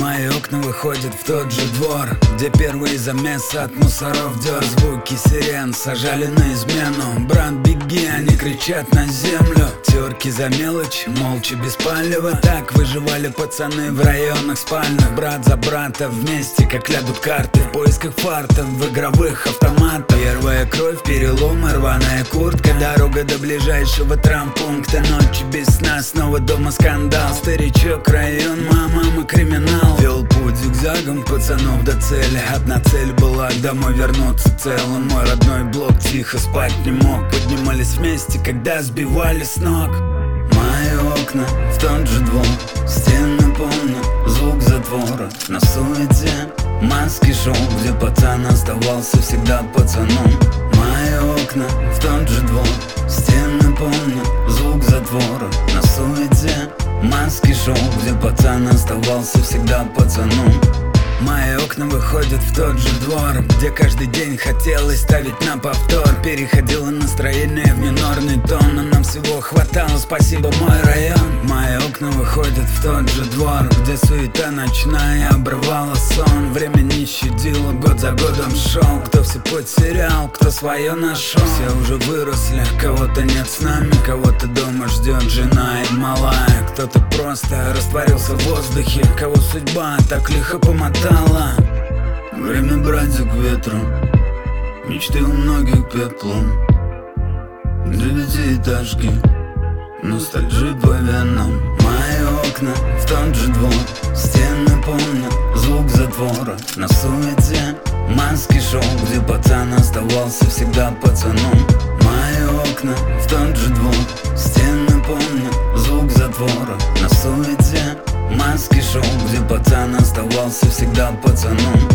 Мои окна выходят в тот же двор, где первые замесы от мусоров дёр. Звуки сирен сажали на измену. Брат, беги, они кричат на землю. Терки за мелочь, молча без палева. Так выживали пацаны в районах спальных. Брат за брата вместе, как лягут карты. В поисках фартов, в игровых автоматах. Первая кровь, переломы, рваная куртка. Дорога до ближайшего травмпункта. Ночи без сна, снова дома скандал. Старичок, район, мама, криминал. Вел путь зигзагом пацанов до цели. Одна цель была домой вернуться целым. Мой родной блок тихо спать не мог. Поднимались вместе, когда сбивали с ног. Мои окна в тот же двор, стены помню, звук затвора. На суете маски шоу, где пацан оставался всегда пацаном. Мои окна в тот же двор, стены помню, звук затвора. На суете маски шоу, где пацан оставался всегда пацаном. Мои окна выходят в тот же двор, где каждый день хотелось ставить на повтор. Переходило настроение в минорный тон, но нам всего хватало, спасибо, мой район. Мои окна выходят в тот же двор, где суета ночная обрывала сон. Время не щадило, год за годом шел. Кто все потерял, кто свое нашел. Все уже выросли, кого-то нет с нами, кого-то дома ждет жена и малая. Кто-то просто растворился в воздухе, кого судьба так лихо помотала. Время братья к ветру, мечты у многих пеплом. Девятиэтажки, ностальжи по венам. Мои окна в тот же двор, стены помню, звук затвора. На суете маски шоу, где пацан оставался всегда пацаном. Мои окна в тот же двор, стены помню, звук затвора. На суете маски шоу, где пацан оставался всегда пацаном.